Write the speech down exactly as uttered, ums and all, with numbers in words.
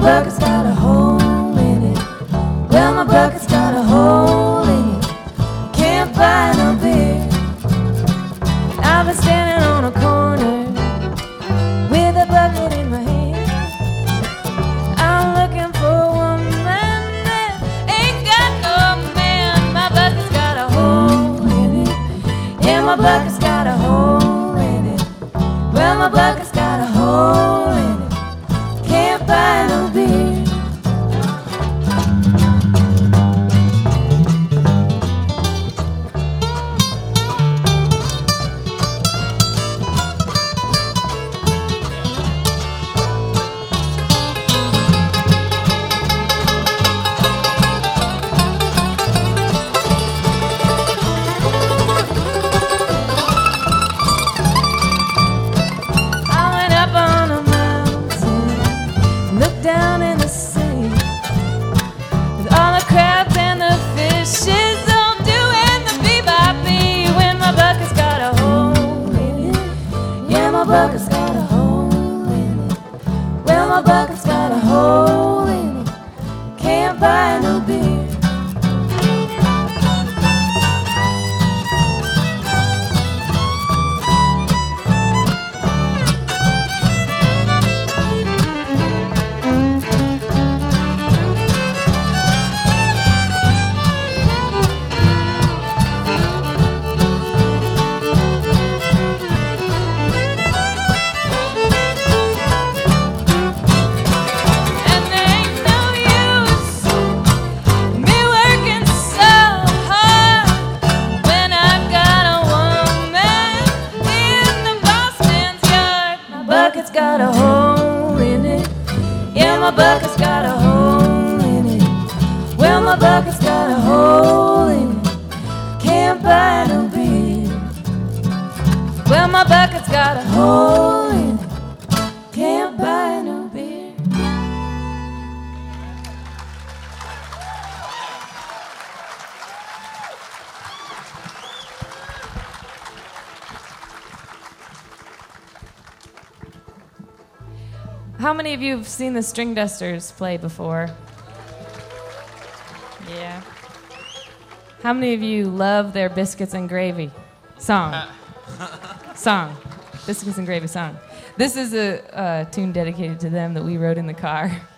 bucket's got a hole in it. Well, my bucket's got a hole in it. Can't buy no beer. I've been standing on a corner with a bucket in my hand. I'm looking for a woman that ain't got no man. My bucket's got a hole in it. Yeah, my bucket's got a hole in it. Well, my bucket's got a hole in it. Can't buy no beer. Down in the sea with all the crabs and the fishes all doing the bee-bop-bee. When my bucket's got a hole in it. Yeah, my bucket's got a hole in it. Well, my bucket's got a hole in it. Can't buy no beer. Bucket's got a hole in it. Yeah, my bucket's got a hole in it. Well, my bucket's got a hole in it. Can't buy no beer. Well, my bucket's got a hole in it. Can't buy no beer. How many of you have seen the String Dusters play before? Yeah. How many of you love their Biscuits and Gravy song? Song. Biscuits and Gravy song. This is a, a tune dedicated to them that we wrote in the car.